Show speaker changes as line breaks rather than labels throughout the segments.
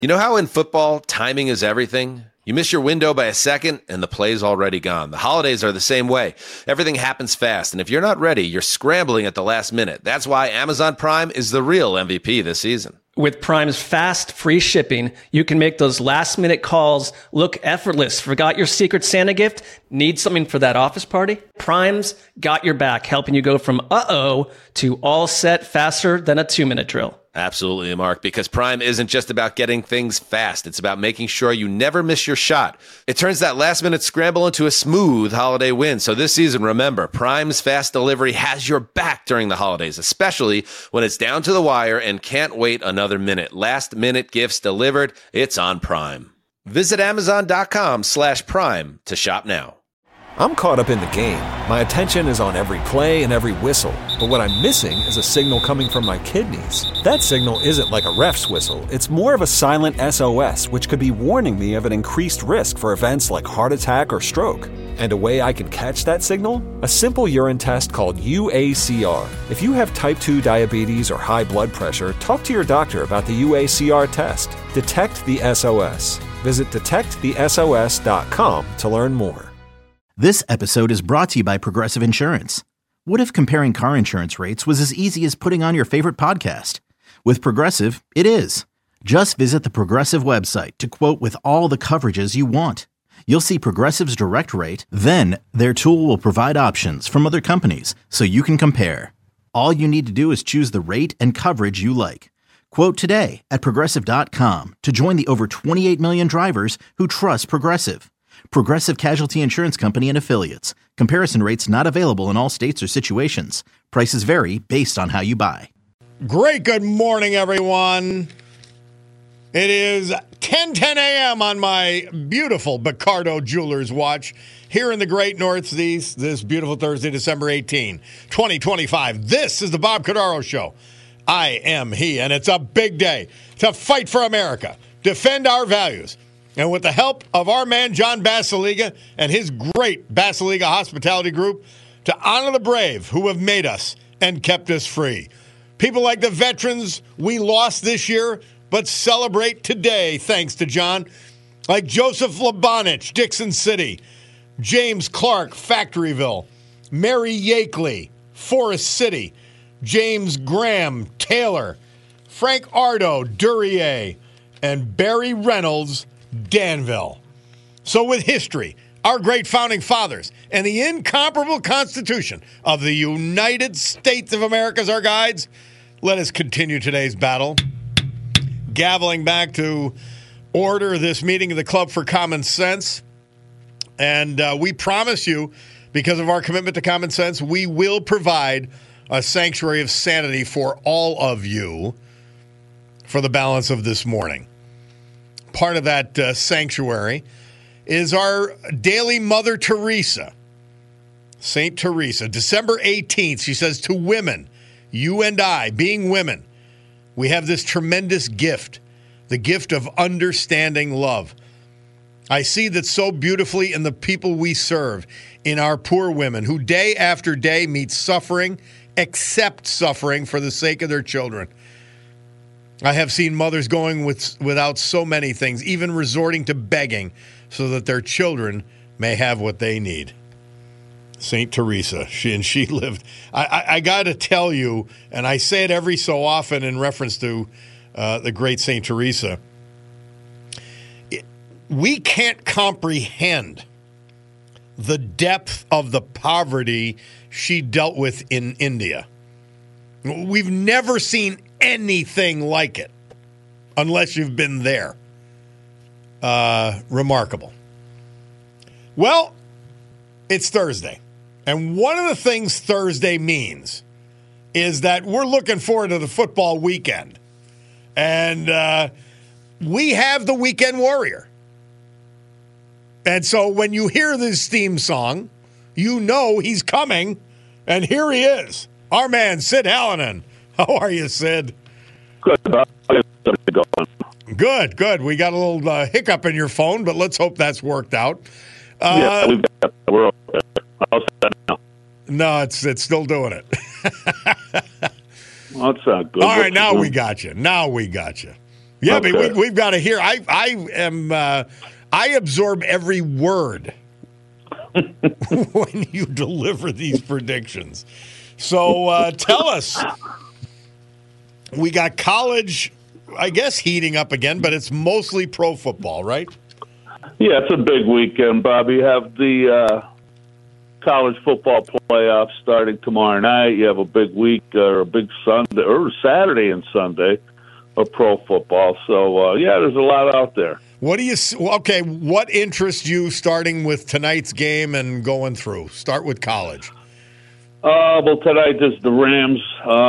You know how in football, timing is everything? You miss your window by a second, and the play's already gone. The holidays are the same way. Everything happens fast, and if you're not ready, you're scrambling at the last minute. That's why Amazon Prime is the real MVP this season.
With Prime's fast, free shipping, you can make those last-minute calls look effortless. Forgot your Secret Santa gift? Need something for that office party? Prime's got your back, helping you go from uh-oh to all set faster than a 2-minute drill.
Absolutely, Mark, because Prime isn't just about getting things fast. It's about making sure you never miss your shot. It turns that last-minute scramble into a smooth holiday win. So this season, remember, Prime's fast delivery has your back during the holidays, especially when it's down to the wire and can't wait another minute. Last-minute gifts delivered, it's on Prime. Visit Amazon.com/Prime to shop now.
I'm caught up in the game. My attention is on every play and every whistle. But what I'm missing is a signal coming from my kidneys. That signal isn't like a ref's whistle. It's more of a silent SOS, which could be warning me of an increased risk for events like heart attack or stroke. And a way I can catch that signal? A simple urine test called UACR. If you have type 2 diabetes or high blood pressure, talk to your doctor about the UACR test. Detect the SOS. Visit detectthesos.com to learn more.
This episode is brought to you by Progressive Insurance. What if comparing car insurance rates was as easy as putting on your favorite podcast? With Progressive, it is. Just visit the Progressive website to quote with all the coverages you want. You'll see Progressive's direct rate, then their tool will provide options from other companies so you can compare. All you need to do is choose the rate and coverage you like. Quote today at Progressive.com to join the over 28 million drivers who trust Progressive. Progressive Casualty Insurance Company and Affiliates. Comparison rates not available in all states or situations. Prices vary based on how you buy.
Great good morning, everyone. It is 10:10 a.m. on my beautiful Bacardo Jewelers watch here in the great Northeast this beautiful Thursday, December 18, 2025. This is the Bob Cordaro Show. I am he, and it's a big day to fight for America, defend our values, and with the help of our man John Basiliga and his great Basiliga Hospitality Group, to honor the brave who have made us and kept us free. People like the veterans we lost this year, but celebrate today thanks to John, like Joseph Labanich, Dixon City, James Clark, Factoryville, Mary Yakeley, Forest City, James Graham, Taylor, Frank Ardo, Duryea, and Barry Reynolds, Danville. So with history, our great founding fathers, and the incomparable Constitution of the United States of America as our guides, let us continue today's battle. Gaveling back to order this meeting of the Club for Common Sense. And we promise you, because of our commitment to common sense, we will provide a sanctuary of sanity for all of you for the balance of this morning. Part of that sanctuary is our daily Mother Teresa, St. Teresa. December 18th, she says, to women, you and I, being women, we have this tremendous gift, the gift of understanding love. I see that so beautifully in the people we serve, in our poor women who day after day meet suffering, accept suffering for the sake of their children. I have seen mothers going without so many things, even resorting to begging so that their children may have what they need. St. Teresa, she lived. I got to tell you, and I say it every so often in reference to the great St. Teresa, we can't comprehend the depth of the poverty she dealt with in India. We've never seen anything like it unless you've been there. Remarkable. Well, it's Thursday. And one of the things Thursday means is that we're looking forward to the football weekend. And we have the weekend warrior. And so when you hear this theme song, you know he's coming. And here he is, our man, Sid Hallinan. How are you, Sid?
Good.
Good. We got a little hiccup in your phone, but let's hope that's worked out.
We're all set now.
No, it's still doing it.
Well, that's good.
All right, now we got you. Yeah,
Okay.
but we've got to hear. I absorb every word when you deliver these predictions. So tell us. We got college, I guess, heating up again, but it's mostly pro football, right?
Yeah, it's a big weekend, Bob. You have the college football playoffs starting tomorrow night. You have a big week, or a big Sunday, or Saturday and Sunday of pro football. So, there's a lot out there.
What interests you starting with tonight's game and going through? Start with college.
Well, tonight is the Rams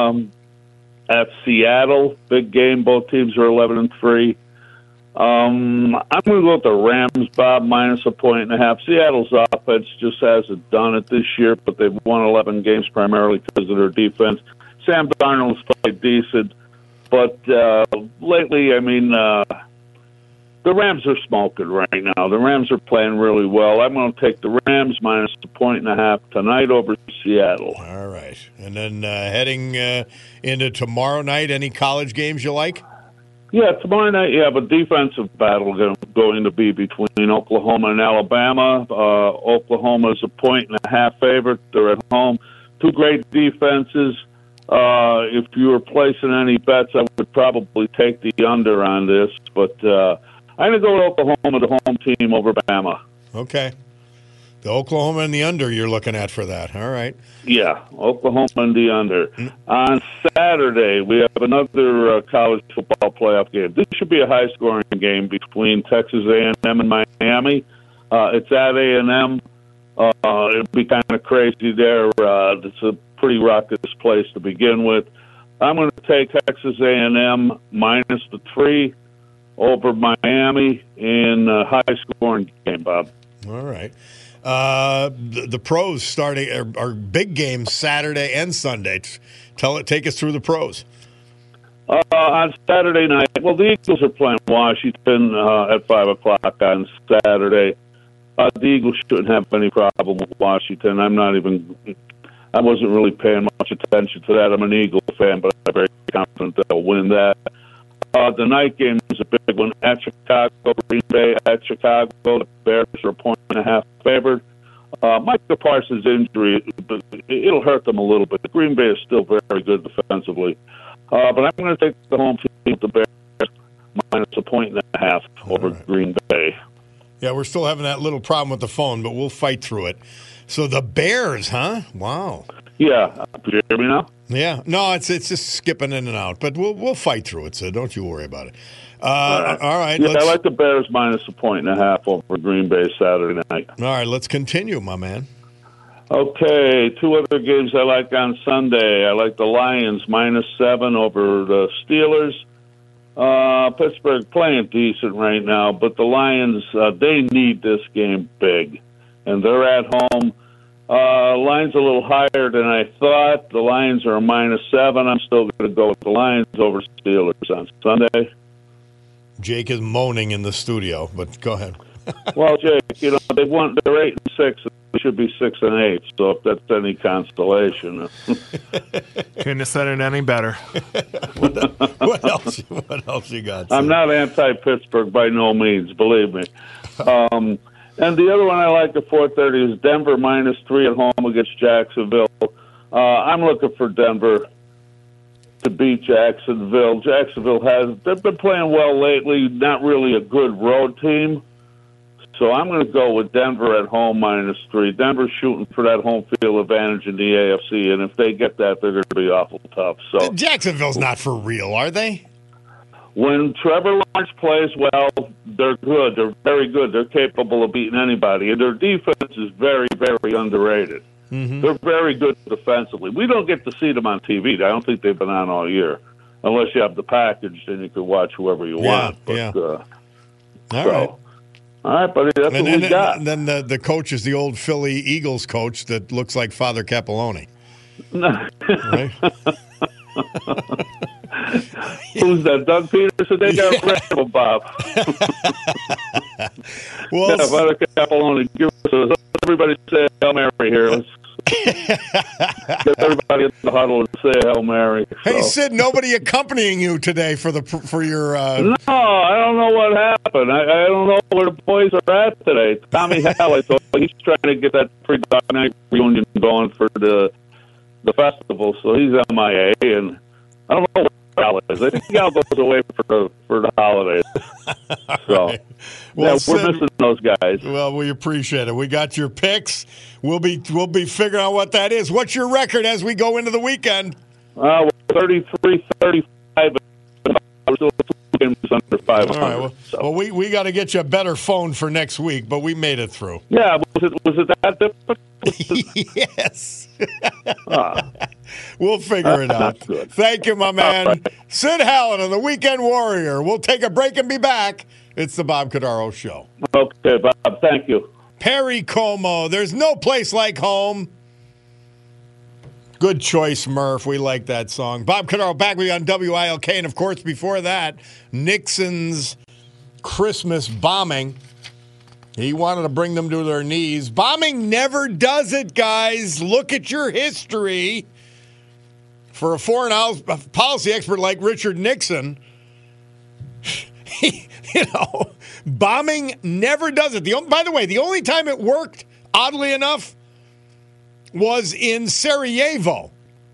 at Seattle. Big game. Both teams are 11-3. I'm going to go with the Rams, Bob, minus 1.5. Seattle's offense just hasn't done it this year, but they've won 11 games primarily because of their defense. Sam Darnold's played decent, but lately, the Rams are smoking right now. The Rams are playing really well. I'm going to take the Rams minus 1.5 tonight over Seattle.
All right. And then heading into tomorrow night, any college games you like?
Yeah, tomorrow night you have a defensive battle going to be between Oklahoma and Alabama. Oklahoma is 1.5 favorite. They're at home. Two great defenses. If you were placing any bets, I would probably take the under on this, but I'm going to go with Oklahoma, the home team, over Bama.
Okay. The Oklahoma and the under you're looking at for that. All right.
Yeah, Oklahoma and the under. On Saturday, we have another college football playoff game. This should be a high-scoring game between Texas A&M and Miami. It's at A&M. It'll be kind of crazy there. It's a pretty raucous place to begin with. I'm going to take Texas A&M minus the 3 over Miami in a high-scoring game, Bob.
All right. The pros starting are big games Saturday and Sunday. Take us through the pros.
On Saturday night, well, the Eagles are playing Washington at 5 o'clock on Saturday. The Eagles shouldn't have any problem with Washington. I wasn't really paying much attention to that. I'm an Eagle fan, but I'm very confident they'll win that. The night game is a big one at Chicago, Green Bay at Chicago. The Bears are 1.5 favored. Micah Parsons' injury, it'll hurt them a little bit. Green Bay is still very good defensively. But I'm going to take the home team, the Bears, minus 1.5 over Green Bay.
Yeah, we're still having that little problem with the phone, but we'll fight through it. So the Bears, huh? Wow.
Yeah. Do you hear me now?
Yeah. No, it's just skipping in and out, but we'll fight through it, so don't you worry about it. All right.
Yeah, I like the Bears minus 1.5 over Green Bay Saturday night.
All right, let's continue, my man.
Okay, two other games I like on Sunday. I like the Lions minus 7 over the Steelers. Pittsburgh playing decent right now, but the Lions, they need this game big, and they're at home. Lions a little higher than I thought. The Lions are a minus 7. I'm still going to go with the Lions over Steelers on Sunday.
Jake is moaning in the studio, but go ahead.
Well, Jake, they're 8-6. They should be 6-8. So if that's any consolation,
couldn't have said it any better.
What else you got?
I'm not anti-Pittsburgh by no means, believe me. And the other one I like at 4:30 is Denver minus 3 at home against Jacksonville. I'm looking for Denver to beat Jacksonville. They've been playing well lately, not really a good road team. So I'm going to go with Denver at home minus 3. Denver's shooting for that home field advantage in the AFC, and if they get that, they're going to be awful tough. So
Jacksonville's not for real, are they?
When Trevor Lawrence plays well, they're good. They're very good. They're capable of beating anybody. And their defense is very, very underrated. Mm-hmm. They're very good defensively. We don't get to see them on TV. I don't think they've been on all year. Unless you have the package, then you can watch whoever you want. But,
all right.
All right, buddy. That's what we got.
And then the coach is the old Philly Eagles coach that looks like Father Capellone. Right?
Who's that? Doug Peterson? They got rid of him, Bob.
Well,
Father Capellone, everybody say Hail Mary here. Get everybody in the huddle and say a Hail Mary.
Hey,
So.
Sid, nobody accompanying you today for your...
No, I don't know what happened. I don't know where the boys are at today. Tommy Halley, so he's trying to get that pre-Dark Night reunion going for the festival, so he's MIA, and I don't know what Al is. I think Al goes away for the holidays. So,
right. Well,
yeah,
Sid,
we're missing those guys.
Well, we appreciate it. We got your picks. We'll be figuring out what that is. What's your record as we go into the weekend?
33-35. We're still 2 games under 500.
All right. Well, we got to get you a better phone for next week, but we made it through.
Yeah, was it that difficult?
Yes. We'll figure it out.
Good.
Thank you, my man.
Right.
Sid Hallen on the Weekend Warrior. We'll take a break and be back. It's the Bob Cordaro Show.
Okay, Bob, thank you.
Perry Como, there's no place like home. Good choice, Murph. We like that song. Bob Cordaro back with you on WILK. And, of course, before that, Nixon's Christmas bombing. He wanted to bring them to their knees. Bombing never does it, guys. Look at your history. For a foreign policy expert like Richard Nixon, bombing never does it. By the way, the only time it worked, oddly enough, was in Sarajevo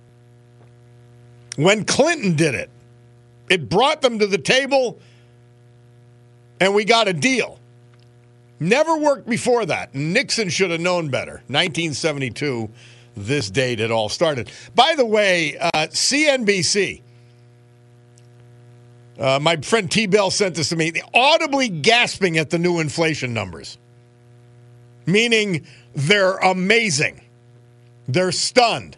when Clinton did it. It brought them to the table, and we got a deal. Never worked before that. Nixon should have known better. 1972, this date it all started. By the way, CNBC, my friend T-Bell sent this to me, audibly gasping at the new inflation numbers, meaning they're amazing. They're stunned.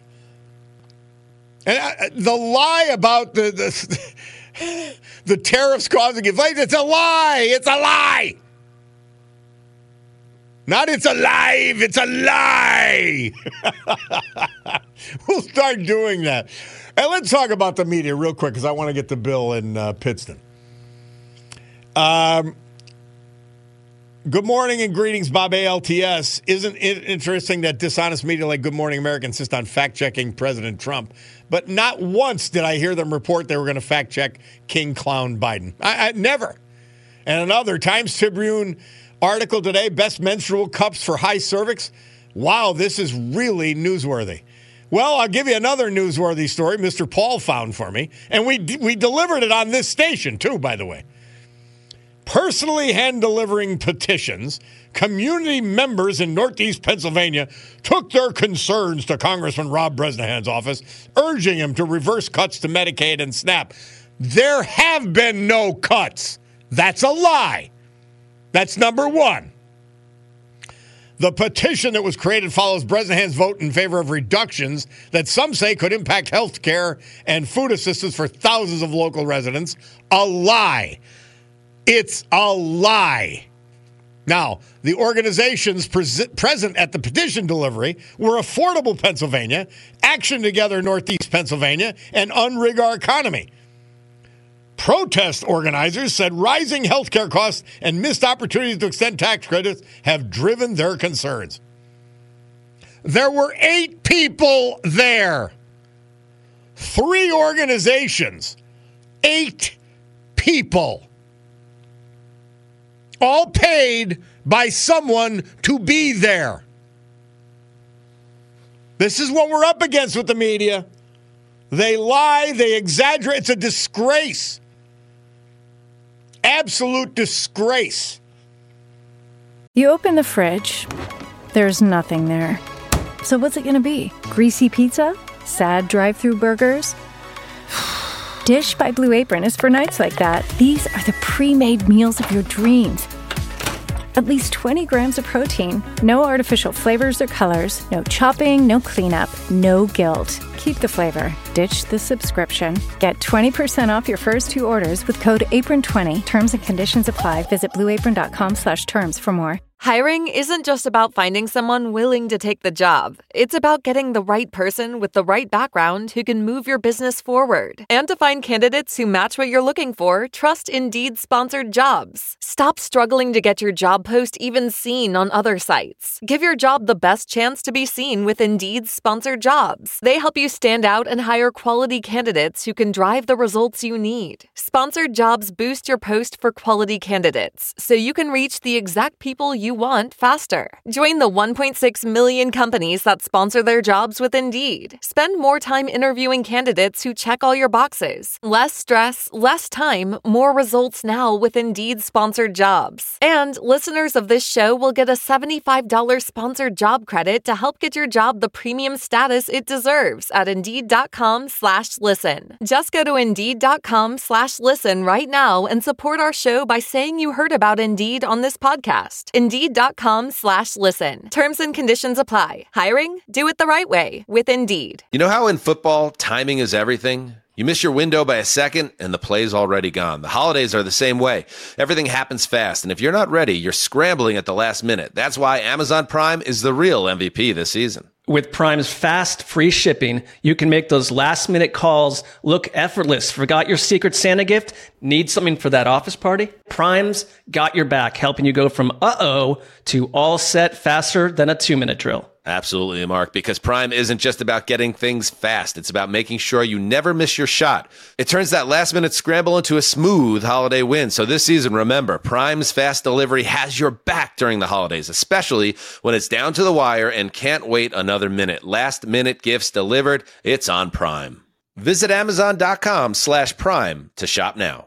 And the lie about the tariffs causing inflation, it's a lie. It's a lie. Not it's alive, it's a lie. We'll start doing that. And let's talk about the media real quick because I want to get to Bill in Pittston. Good morning and greetings, Bob ALTS. Isn't it interesting that dishonest media like Good Morning America insist on fact-checking President Trump? But not once did I hear them report they were going to fact-check King Clown Biden. I never. And another Times Tribune article today, best menstrual cups for high cervix. Wow, this is really newsworthy. Well, I'll give you another newsworthy story Mr. Paul found for me. And we delivered it on this station, too, by the way. Personally hand-delivering petitions, community members in Northeast Pennsylvania took their concerns to Congressman Rob Bresnahan's office, urging him to reverse cuts to Medicaid and SNAP. There have been no cuts. That's a lie. That's number one. The petition that was created follows Bresnahan's vote in favor of reductions that some say could impact health care and food assistance for thousands of local residents. A lie. It's a lie. Now, the organizations present at the petition delivery were Affordable Pennsylvania, Action Together Northeast Pennsylvania, and Unrig Our Economy. Protest organizers said rising health care costs and missed opportunities to extend tax credits have driven their concerns. There were 8 people there. 3 organizations. 8 people. All paid by someone to be there. This is what we're up against with the media. They lie, they exaggerate. It's a disgrace. Absolute disgrace.
You open the fridge, there's nothing there. So what's it going to be? Greasy pizza? Sad drive-thru burgers? Dish by Blue Apron is for nights like that. These are the pre-made meals of your dreams. At least 20 grams of protein, no artificial flavors or colors, no chopping, no cleanup, no guilt. Keep the flavor. Ditch the subscription. Get 20% off your first 2 orders with code APRON20. Terms and conditions apply. Visit blueapron.com/terms for more.
Hiring isn't just about finding someone willing to take the job. It's about getting the right person with the right background who can move your business forward. And to find candidates who match what you're looking for, trust Indeed-sponsored jobs. Stop struggling to get your job post even seen on other sites. Give your job the best chance to be seen with Indeed-sponsored jobs. They help you stand out and hire quality candidates who can drive the results you need. Sponsored jobs boost your post for quality candidates, so you can reach the exact people you want faster. Join the 1.6 million companies that sponsor their jobs with Indeed. Spend more time interviewing candidates who check all your boxes. Less stress, less time, more results now with Indeed-sponsored jobs. And listeners of this show will get a $75 sponsored job credit to help get your job the premium status it deserves at Indeed.com/listen. Just go to Indeed.com/listen right now and support our show by saying you heard about Indeed on this podcast. Indeed.com/listen. Terms and conditions apply. Hiring? Do it the right way with Indeed.
You know how in football, timing is everything? You miss your window by a second, and the play's already gone. The holidays are the same way. Everything happens fast, and if you're not ready, you're scrambling at the last minute. That's why Amazon Prime is the real MVP this season.
With Prime's fast, free shipping, you can make those last-minute calls look effortless. Forgot your Secret Santa gift? Need something for that office party? Prime's got your back, helping you go from uh-oh to all set faster than a 2-minute drill.
Absolutely, Mark, because Prime isn't just about getting things fast. It's about making sure you never miss your shot. It turns that last-minute scramble into a smooth holiday win. So this season, remember, Prime's fast delivery has your back during the holidays, especially when it's down to the wire and can't wait another minute. Last-minute gifts delivered, it's on Prime. Visit Amazon.com/Prime to shop now.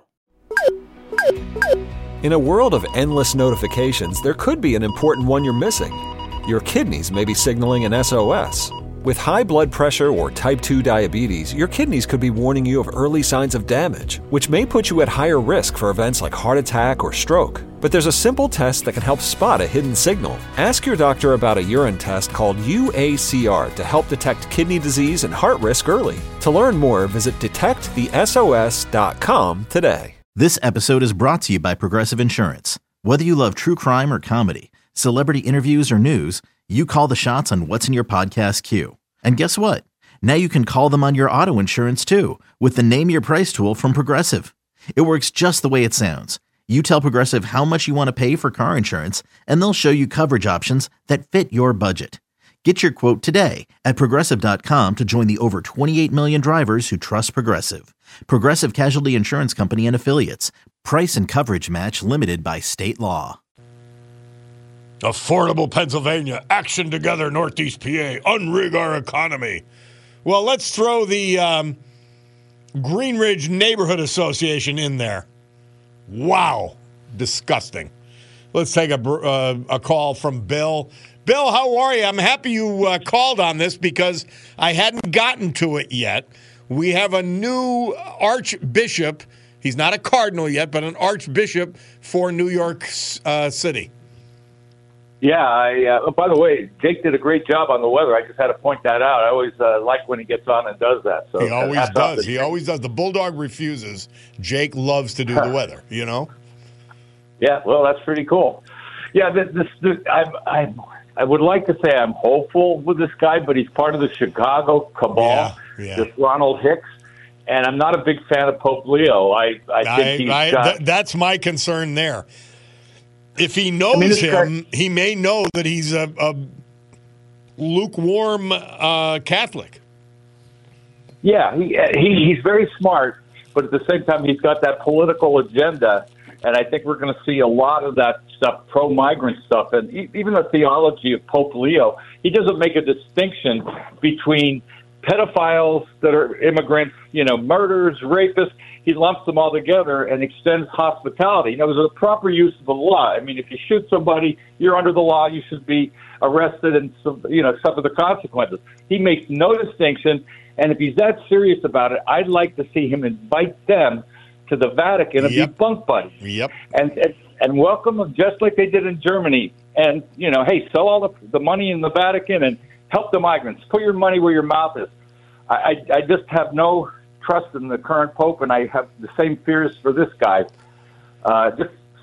In a world of endless notifications, there could be an important one you're missing. Your kidneys may be signaling an SOS. With high blood pressure or type 2 diabetes, your kidneys could be warning you of early signs of damage, which may put you at higher risk for events like heart attack or stroke. But there's a simple test that can help spot a hidden signal. Ask your doctor about a urine test called UACR to help detect kidney disease and heart risk early. To learn more, visit detectthesos.com today.
This episode is brought to you by Progressive Insurance. Whether you love true crime or comedy, celebrity interviews or news, you call the shots on what's in your podcast queue. And guess what? Now you can call them on your auto insurance too with the Name Your Price tool from Progressive. It works just the way it sounds. You tell Progressive how much you want to pay for car insurance, and they'll show you coverage options that fit your budget. Get your quote today at Progressive.com to join the over 28 million drivers who trust Progressive. Progressive Casualty Insurance Company and Affiliates. Price and coverage match limited by state law.
Affordable Pennsylvania, action together, Northeast PA, unrig our economy. Well, let's throw the Green Ridge Neighborhood Association in there. Wow, disgusting. Let's take a call from Bill. Bill, how are you? I'm happy you called on this because I hadn't gotten to it yet. We have a new archbishop. He's not a cardinal yet, but an archbishop for New York City.
Yeah, by the way, Jake did a great job on the weather. I just had to point that out. I always like when he gets on and does that. So
he always does. He always does. The Bulldog refuses. Jake loves to do the weather, you know?
Yeah, well, that's pretty cool. Yeah, I would like to say I'm hopeful with this guy, but he's part of the Chicago cabal, this Ronald Hicks. And I'm not a big fan of Pope Leo. I think
that's my concern there. If he knows him, he may know that he's a lukewarm Catholic.
Yeah, he's very smart, but at the same time, he's got that political agenda, and I think we're going to see a lot of that stuff, pro-migrant stuff. And even the theology of Pope Leo, he doesn't make a distinction between pedophiles that are immigrants, murderers, rapists. He lumps them all together and extends hospitality. There's a proper use of the law. I mean, if you shoot somebody, you're under the law. You should be arrested and, suffer the consequences. He makes no distinction. And if he's that serious about it, I'd like to see him invite them to the Vatican and be bunk buddies.
Yep.
And welcome them just like they did in Germany. And, hey, sell all the money in the Vatican and help the migrants. Put your money where your mouth is. I just have no trust in the current pope, and I have the same fears for this guy. Just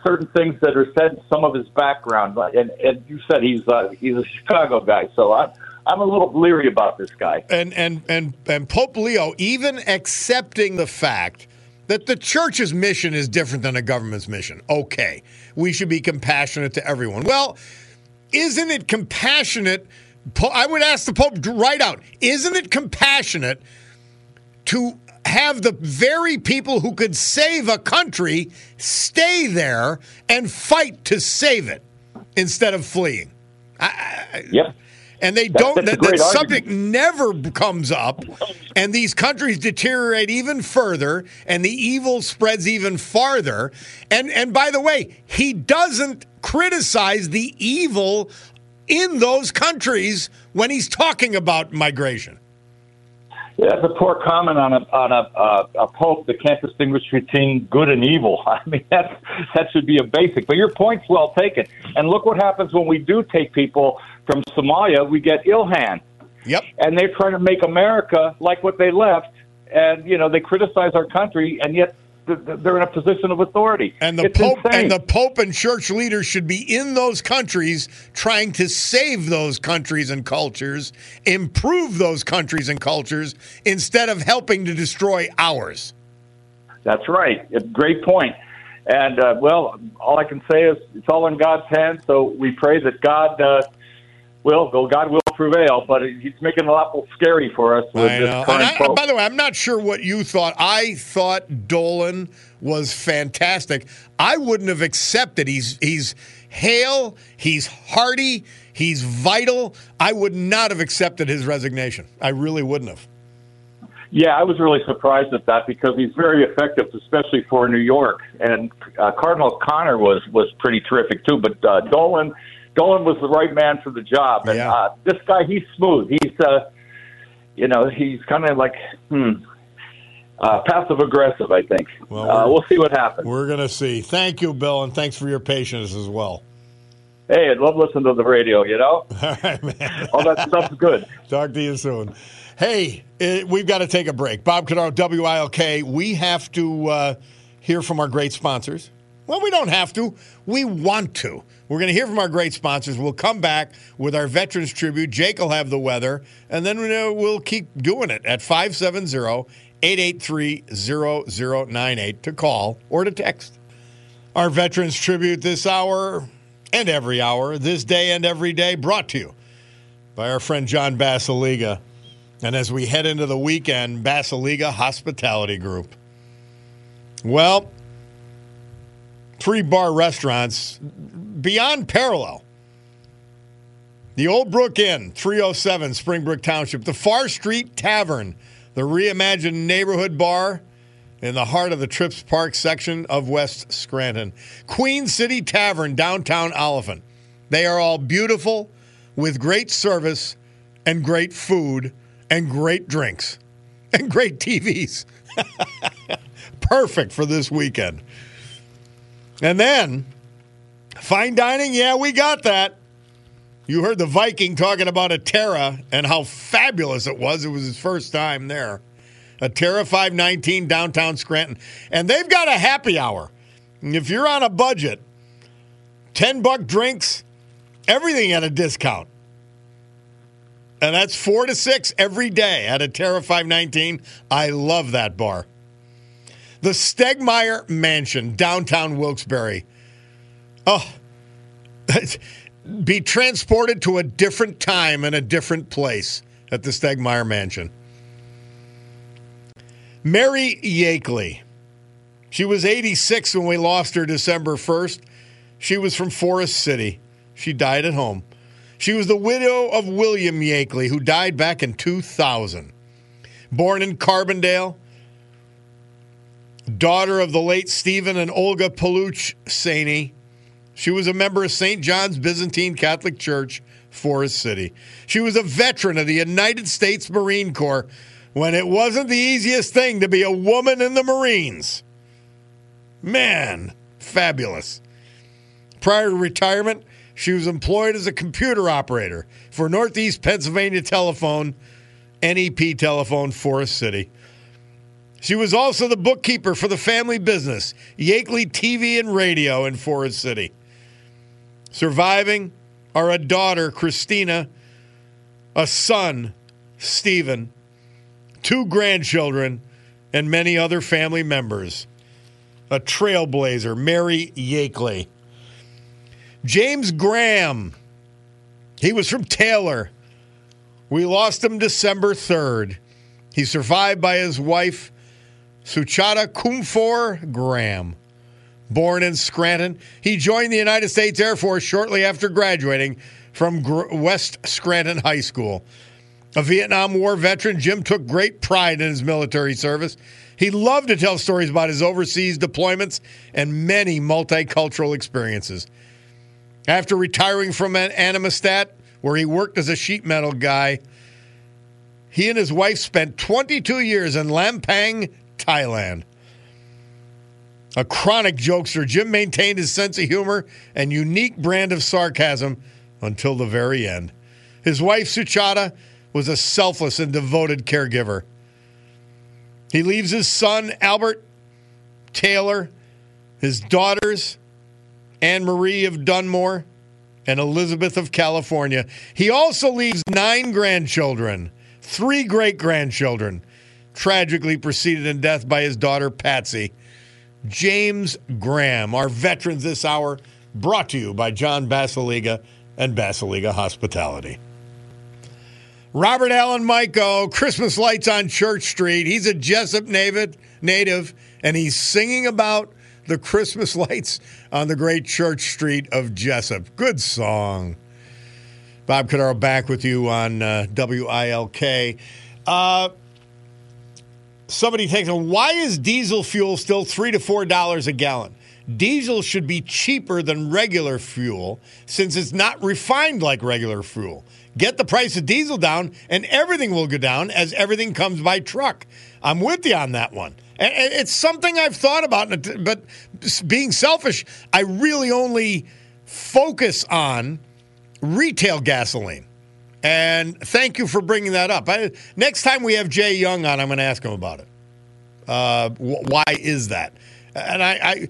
certain things that are said in some of his background. And you said he's a Chicago guy, so I'm a little leery about this guy.
And Pope Leo even accepting the fact that the church's mission is different than a government's mission. Okay, we should be compassionate to everyone. Well, isn't it compassionate? I would ask the Pope right out, isn't it compassionate to have the very people who could save a country stay there and fight to save it instead of fleeing?
Yep.
And they don't. That subject never comes up, and these countries deteriorate even further, and the evil spreads even farther. And by the way, he doesn't criticize the evil in those countries when he's talking about migration.
Yeah, that's a poor comment on a pope that can't distinguish between good and evil. I mean, that should be a basic. But your point's well taken. And look what happens when we do take people from Somalia. We get Ilhan.
Yep.
And they're trying to make America like what they left. And, they criticize our country, and yet they're in a position of authority.
And the Pope and church leaders should be in those countries trying to save those countries and cultures, improve those countries and cultures, instead of helping to destroy ours. That's right.
Great point. And, all I can say is it's all in God's hands, so we pray that God will prevail, but he's making it a lot more scary for us with this current Pope.
By the way, I'm not sure what you thought. I thought Dolan was fantastic. I wouldn't have accepted. He's hale, he's hearty, he's vital. I would not have accepted his resignation. I really wouldn't have.
Yeah, I was really surprised at that because he's very effective, especially for New York. And Cardinal Connor was pretty terrific too. But Dolan was the right man for the job. And this guy, he's smooth. He's, he's kind of like passive aggressive, I think. Well, we'll see what happens.
We're going to see. Thank you, Bill, and thanks for your patience as well.
Hey, I love listening to the radio,
All right, man.
All that stuff's good.
Talk to you soon. Hey, we've got to take a break. Bob Cannaro, WILK. We have to hear from our great sponsors. Well, we don't have to. We want to. We're going to hear from our great sponsors. We'll come back with our Veterans Tribute. Jake will have the weather, and then we'll keep doing it at 570-883-0098 to call or to text. Our Veterans Tribute this hour and every hour, this day and every day, brought to you by our friend John Basiliga. And as we head into the weekend, Basiliga Hospitality Group. Well, 3 bar restaurants beyond parallel. The Old Brook Inn, 307 Springbrook Township. The Far Street Tavern, the reimagined neighborhood bar in the heart of the Trips Park section of West Scranton. Queen City Tavern, downtown Oliphant. They are all beautiful, with great service and great food and great drinks and great TVs. Perfect for this weekend. And then, fine dining, yeah, we got that. You heard the Viking talking about Atera and how fabulous it was. It was his first time there. Atera 519, downtown Scranton. And they've got a happy hour. If you're on a budget, $10 drinks, everything at a discount. And that's 4 to 6 every day at Atera 519. I love that bar. The Stegmeyer Mansion, downtown Wilkes-Barre. Oh, be transported to a different time and a different place at the Stegmeyer Mansion. Mary Yakeley. She was 86 when we lost her December 1st. She was from Forest City. She died at home. She was the widow of William Yakeley, who died back in 2000. Born in Carbondale, daughter of the late Stephen and Olga Paluch Saney. She was a member of St. John's Byzantine Catholic Church, Forest City. She was a veteran of the United States Marine Corps when it wasn't the easiest thing to be a woman in the Marines. Man, fabulous. Prior to retirement, she was employed as a computer operator for Northeast Pennsylvania Telephone, NEP Telephone, Forest City. She was also the bookkeeper for the family business, Yakeley TV and Radio in Forest City. Surviving are a daughter, Christina, a son, Stephen, 2 grandchildren, and many other family members. A trailblazer, Mary Yakeley. James Graham, he was from Taylor. We lost him December 3rd. He's survived by his wife, Suchata Kumfor Graham. Born in Scranton, he joined the United States Air Force shortly after graduating from West Scranton High School. A Vietnam War veteran, Jim took great pride in his military service. He loved to tell stories about his overseas deployments and many multicultural experiences. After retiring from Amistad, where he worked as a sheet metal guy, he and his wife spent 22 years in Lampang, Thailand. A chronic jokester, Jim maintained his sense of humor and unique brand of sarcasm until the very end. His wife, Suchata, was a selfless and devoted caregiver. He leaves his son, Albert Taylor, his daughters, Anne Marie of Dunmore, and Elizabeth of California. He also leaves 9 grandchildren, 3 great-grandchildren, tragically preceded in death by his daughter, Patsy. James Graham, our veterans this hour, brought to you by John Basiliga and Basiliga Hospitality. Robert Allen Michael, Christmas lights on Church Street. He's a Jessup native, and he's singing about the Christmas lights on the great Church Street of Jessup. Good song. Bob Cordaro back with you on WILK. Somebody takes on, why is diesel fuel still $3 to $4 a gallon? Diesel should be cheaper than regular fuel since it's not refined like regular fuel. Get the price of diesel down and everything will go down as everything comes by truck. I'm with you on that one. And it's something I've thought about, but being selfish, I really only focus on retail gasoline. And thank you for bringing that up. Next time we have Jay Young on, I'm going to ask him about it. Why is that? And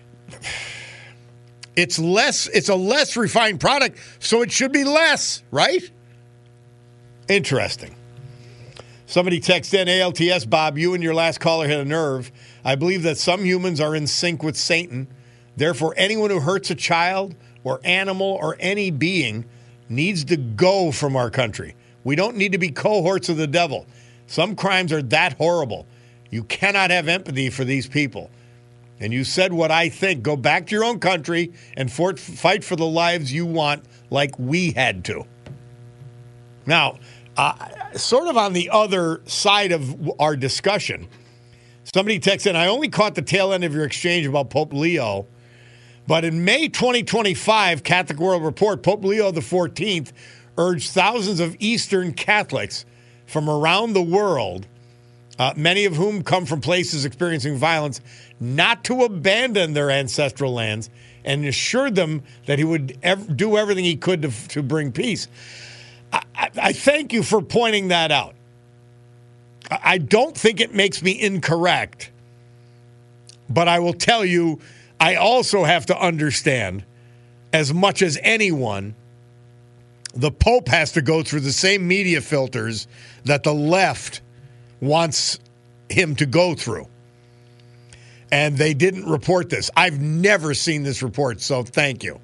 it's a less refined product, so it should be less, right? Interesting. Somebody texted in, ALTS, Bob, you and your last caller hit a nerve. I believe that some humans are in sync with Satan. Therefore, anyone who hurts a child or animal or any being needs to go from our country. We don't need to be cohorts of the devil. Some crimes are that horrible. You cannot have empathy for these people. And you said what I think. Go back to your own country and fight for the lives you want like we had to. Now, sort of on the other side of our discussion, somebody texted in, I only caught the tail end of your exchange about Pope Leo. But in May 2025, Catholic World Report, Pope Leo XIV urged thousands of Eastern Catholics from around the world, many of whom come from places experiencing violence, not to abandon their ancestral lands, and assured them that he would do everything he could to bring peace. I thank you for pointing that out. I don't think it makes me incorrect, but I will tell you, I also have to understand, as much as anyone, the Pope has to go through the same media filters that the left wants him to go through. And they didn't report this. I've never seen this report, so thank you.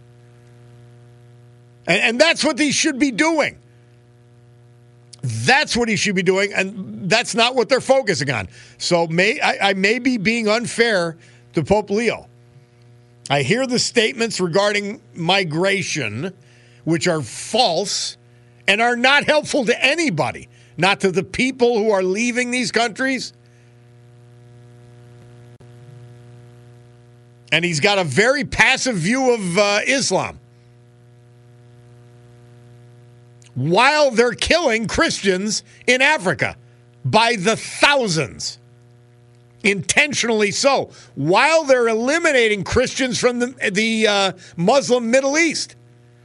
And that's what they should be doing. That's what he should be doing, and that's not what they're focusing on. So I may be being unfair to Pope Leo. I hear the statements regarding migration, which are false and are not helpful to anybody, not to the people who are leaving these countries. And he's got a very passive view of Islam. While they're killing Christians in Africa by the thousands. Intentionally so. While they're eliminating Christians from the Muslim Middle East.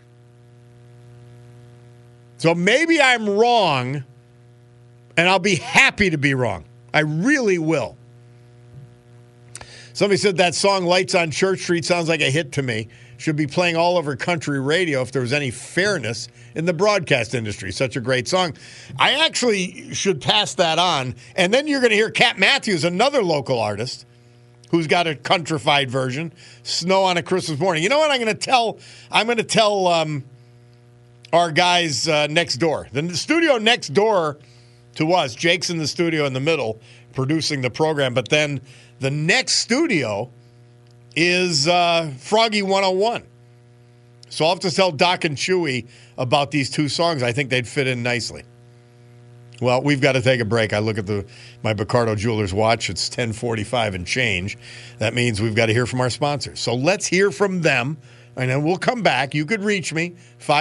So maybe I'm wrong, and I'll be happy to be wrong. I really will. Somebody said that song Lights on Church Street sounds like a hit to me. Should be playing all over country radio if there was any fairness in the broadcast industry. Such a great song. I actually should pass that on. And then you're going to hear Cat Matthews, another local artist, who's got a countrified version, Snow on a Christmas Morning. You know what I'm going to tell? I'm going to tell our guys next door. The studio next door to us, Jake's in the studio in the middle producing the program, but then the next studio is Froggy 101. So I'll have to tell Doc and Chewy about these two songs. I think they'd fit in nicely. Well, we've got to take a break. I look at my Bacardo Jewelers watch. It's 10:45 and change. That means we've got to hear from our sponsors. So let's hear from them, and then we'll come back. You could reach me,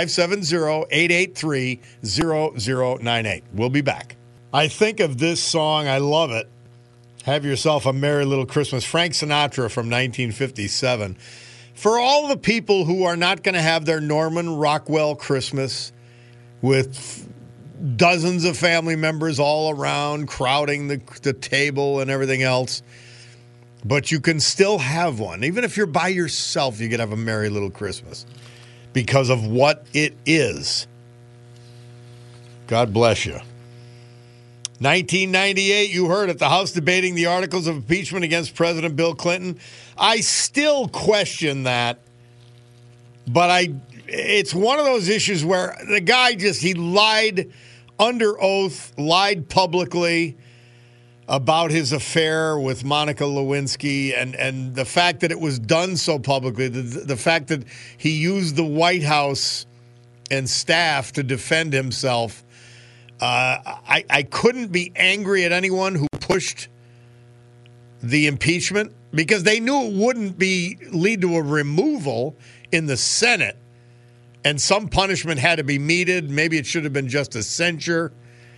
570-883-0098. We'll be back. I think of this song. I love it. Have Yourself a Merry Little Christmas. Frank Sinatra from 1957. For all the people who are not going to have their Norman Rockwell Christmas with dozens of family members all around crowding the table and everything else, but you can still have one. Even if you're by yourself, you can have a Merry Little Christmas because of what it is. God bless you. 1998, you heard it, the House debating the articles of impeachment against President Bill Clinton. I still question that, but it's one of those issues where the guy he lied under oath, lied publicly about his affair with Monica Lewinsky, and the fact that it was done so publicly, the fact that he used the White House and staff to defend himself. I couldn't be angry at anyone who pushed the impeachment because they knew it wouldn't lead to a removal in the Senate, and some punishment had to be meted. Maybe it should have been just a censure.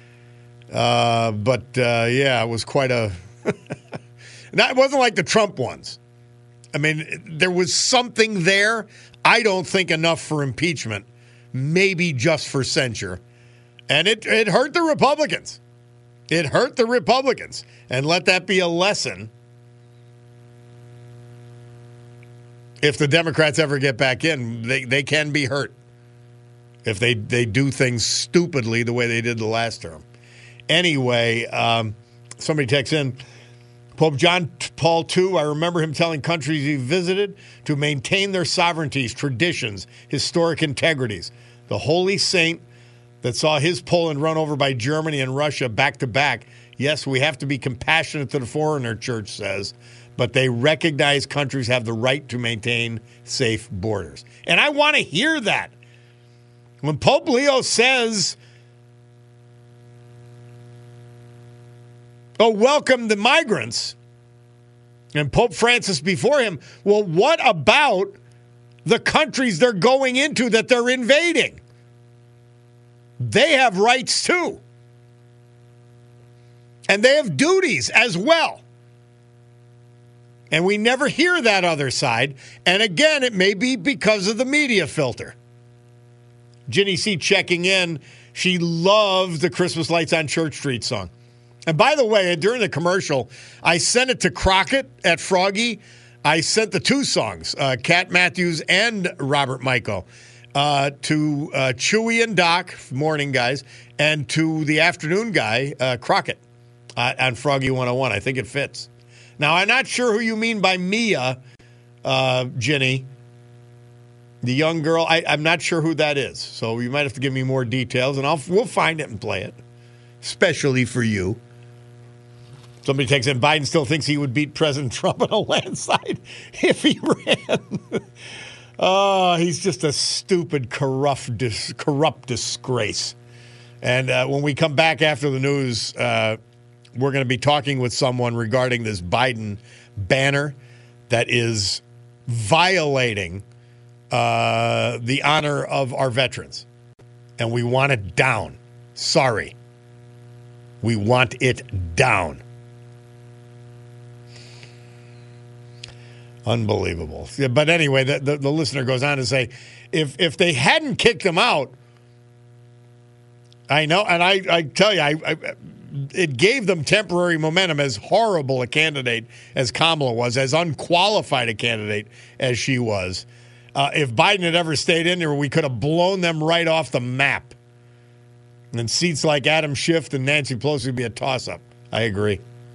But it was quite a... It wasn't like the Trump ones. I mean, there was something there. I don't think enough for impeachment, maybe just for censure. And it hurt the Republicans. It hurt the Republicans. And let that be a lesson. If the Democrats ever get back in, they can be hurt. If they do things stupidly the way they did the last term. Anyway, somebody texts in, Pope John Paul II, I remember him telling countries he visited to maintain their sovereignties, traditions, historic integrities. The Holy Saint that saw his Poland run over by Germany and Russia back to back. Yes, we have to be compassionate to the foreigner, church says, but they recognize countries have the right to maintain safe borders. And I want to hear that. When Pope Leo says, welcome the migrants, and Pope Francis before him, well, what about the countries they're going into that they're invading? They have rights too. And they have duties as well. And we never hear that other side. And again, it may be because of the media filter. Ginny C. checking in. She loved the Christmas Lights on Church Street song. And by the way, during the commercial, I sent it to Crockett at Froggy. I sent the two songs, Cat Matthews and Robert Michael. To Chewy and Doc, morning guys, and to the afternoon guy, Crockett, on Froggy 101. I think it fits. Now, I'm not sure who you mean by Mia, Ginny, the young girl. I'm not sure who that is, so you might have to give me more details, and we'll find it and play it, especially for you. Somebody takes in, Biden still thinks he would beat President Trump in a landslide if he ran. Oh, he's just a stupid, corrupt disgrace. And when we come back after the news, we're going to be talking with someone regarding this Biden banner that is violating the honor of our veterans. And we want it down. Sorry. We want it down. Unbelievable. But anyway, the listener goes on to say, if they hadn't kicked him out, I know, and I tell you, it gave them temporary momentum, as horrible a candidate as Kamala was, as unqualified a candidate as she was. If Biden had ever stayed in there, we could have blown them right off the map. And seats like Adam Schiff and Nancy Pelosi would be a toss-up. I agree.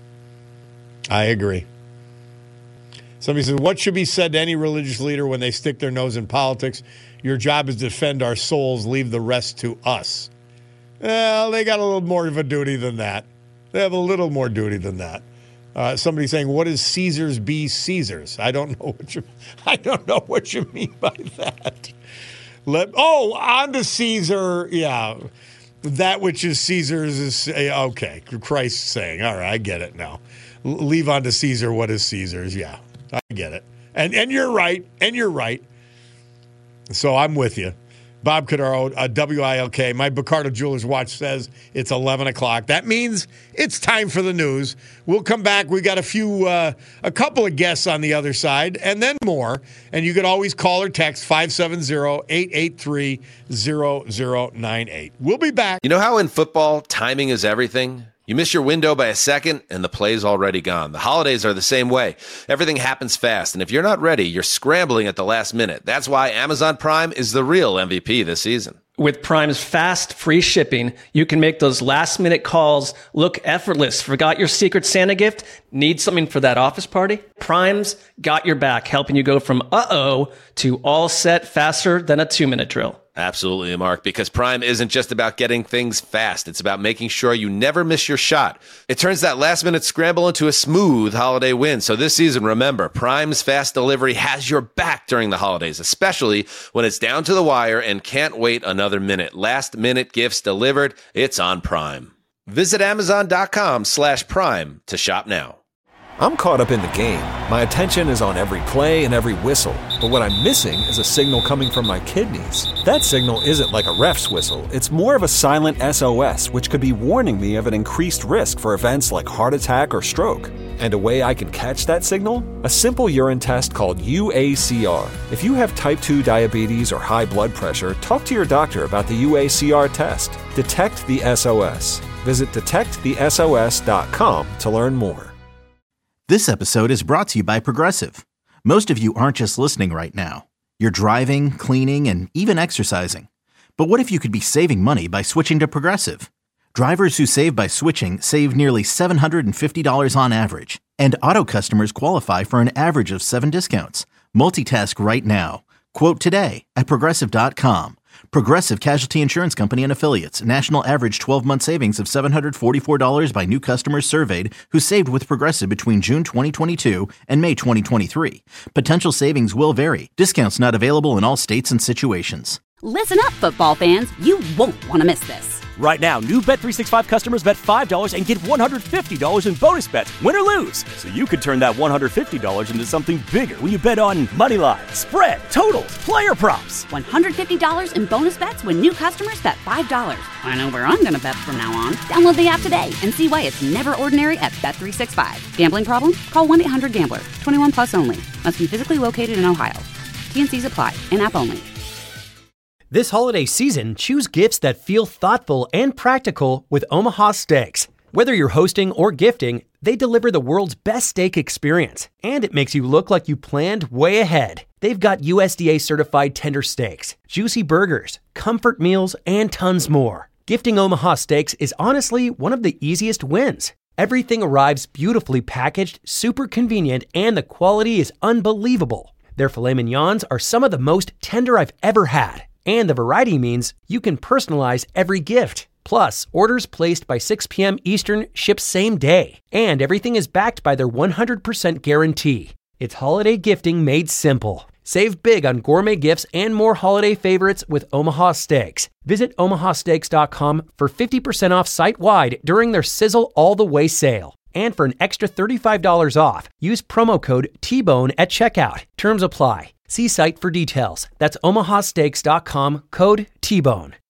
Somebody says, what should be said to any religious leader when they stick their nose in politics? Your job is to defend our souls. Leave the rest to us. Well, they got a little more of a duty than that. They have a little more duty than that. Somebody saying, what is Caesar's be Caesar's? I don't know what you mean by that. On to Caesar. Yeah. That which is Caesar's is, okay, Christ's saying. All right, I get it now. Leave on to Caesar what is Caesar's. Yeah, I get it. And you're right. So I'm with you. Bob Cordaro, WILK. My Bacardo Jewelers watch says it's 11 o'clock. That means it's time for the news. We'll come back. We got a couple of guests on the other side, and then more. And you can always call or text 570-883-0098. We'll be back.
You know how in football, timing is everything? You miss your window by a second, and the play's already gone. The holidays are the same way. Everything happens fast, and if you're not ready, you're scrambling at the last minute. That's why Amazon Prime is the real MVP this season.
With Prime's fast, free shipping, you can make those last-minute calls look effortless. Forgot your Secret Santa gift? Need something for that office party? Prime's got your back, helping you go from uh-oh to all set faster than a 2-minute drill.
Absolutely, Mark, because Prime isn't just about getting things fast. It's about making sure you never miss your shot. It turns that last-minute scramble into a smooth holiday win. So this season, remember, Prime's fast delivery has your back during the holidays, especially when it's down to the wire and can't wait another minute. Last-minute gifts delivered. It's on Prime. Visit Amazon.com/Prime to shop now.
I'm caught up in the game. My attention is on every play and every whistle. But what I'm missing is a signal coming from my kidneys. That signal isn't like a ref's whistle. It's more of a silent SOS, which could be warning me of an increased risk for events like heart attack or stroke. And a way I can catch that signal? A simple urine test called UACR. If you have type 2 diabetes or high blood pressure, talk to your doctor about the UACR test. Detect the SOS. Visit detectthesos.com to learn more.
This episode is brought to you by Progressive. Most of you aren't just listening right now. You're driving, cleaning, and even exercising. But what if you could be saving money by switching to Progressive? Drivers who save by switching save nearly $750 on average. And auto customers qualify for an average of 7 discounts. Multitask right now. Quote today at Progressive.com. Progressive Casualty Insurance Company and Affiliates. National average 12-month savings of $744 by new customers surveyed who saved with Progressive between June 2022 and May 2023. Potential savings will vary. Discounts not available in all states and situations.
Listen up, football fans. You won't want to miss this.
Right now, new Bet365 customers bet $5 and get $150 in bonus bets, win or lose. So you could turn that $150 into something bigger when you bet on money line, spread, totals, player props.
$150 in bonus bets when new customers bet $5. I know where I'm going to bet from now on. Download the app today and see why it's never ordinary at Bet365. Gambling problem? Call 1-800-GAMBLER. 21 plus only. Must be physically located in Ohio. T&Cs apply. In-app only.
This holiday season, choose gifts that feel thoughtful and practical with Omaha Steaks. Whether you're hosting or gifting, they deliver the world's best steak experience, and it makes you look like you planned way ahead. They've got USDA certified tender steaks, juicy burgers, comfort meals, and tons more. Gifting Omaha Steaks is honestly one of the easiest wins. Everything arrives beautifully packaged, super convenient, and the quality is unbelievable. Their filet mignons are some of the most tender I've ever had. And the variety means you can personalize every gift. Plus, orders placed by 6 p.m. Eastern ship same day. And everything is backed by their 100% guarantee. It's holiday gifting made simple. Save big on gourmet gifts and more holiday favorites with Omaha Steaks. Visit omahasteaks.com for 50% off site-wide during their Sizzle All the Way sale. And for an extra $35 off, use promo code TBONE at checkout. Terms apply. See site for details. That's omahasteaks.com, code TBONE.